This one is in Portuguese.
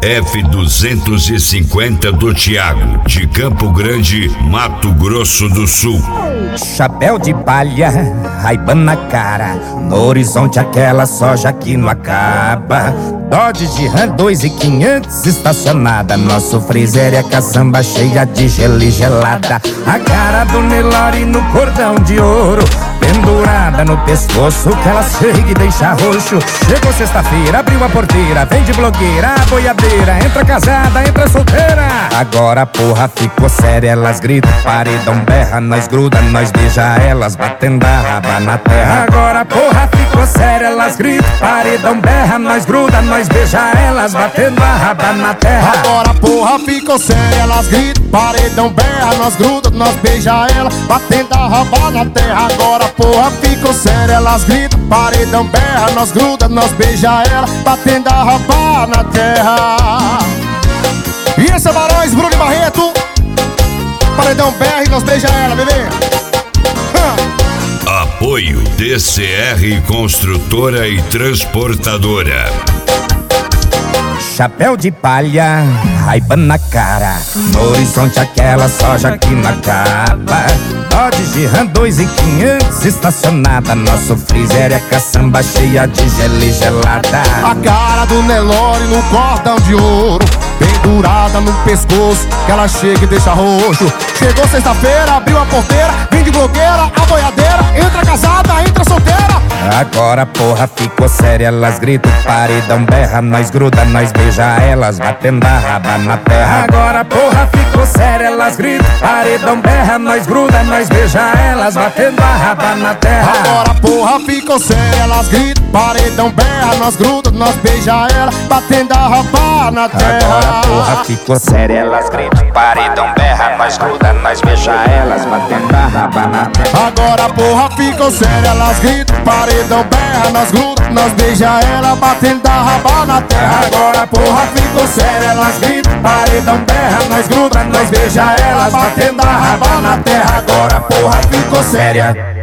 F250 do Thiago, de Campo Grande, Mato Grosso do Sul. Chapéu de palha, Ray-Ban na cara, no horizonte aquela soja que não acaba. Dodge de Ram 2.500 estacionada, nosso freezer é caçamba cheia de gelo e gelada. A cara do Nelore no cordão de ouro, pendurada no pescoço que ela chega e deixa roxo. Chegou sexta-feira, abriu a porteira, vem de blogueira, a boiadeira, entra casada, entra solteira. Agora a porra ficou séria, elas gritam, paredão berra, nós gruda, nós beija elas, batendo a raba na terra. Agora a porra ficou séria, elas gritam, paredão berra, nós gruda, nós beija elas, batendo a raba na terra. Agora a porra ficou séria, elas gritam, paredão berra, nós gruda, nós beija elas, batendo a raba na terra. Agora a porra ficou séria, elas gritam, paredão berra, nós gruda, nós beija ela, batendo a raba na terra. E esse é Barões, Bruno e Barreto, paredão berra e nós beija ela, bebê. Apoio DCR Construtora e Transportadora. Chapéu de palha, Ray-Ban na cara, no horizonte aquela soja que não acaba. Dodge de Ram 2.500 estacionada, nosso freezer é caçamba cheia de gelo e gelada. A cara do Nelore no cordão de ouro, pendurada no pescoço que ela chega e deixa roxo. Chegou sexta-feira, abriu a porteira, vem de blogueira, a boiadeira, entra casada, entra solteira. Agora a porra ficou séria, elas gritam, paredão berra, nós gruda, nós beija elas, batendo a raba na terra. Agora a porra ficou séria, elas gritam, paredão berra, nós gruda, nós beija elas, batendo a raba na terra. Agora a porra ficou séria, elas gritam, paredão berra, nós gruda, nós beija ela, batendo a raba na terra. Agora a porra ficou séria, elas gritam, paredão berra, nós gruda, nós beija elas, batendo a raba na terra. Agora a porra ficou séria, elas gritam, paredão berra, nós gruda, nós beija ela, batendo a raba na terra. Agora a porra ficou séria, elas gritam, paredão berra, nós gruda, nós beija elas, batendo a raba na terra. Agora a porra ficou séria.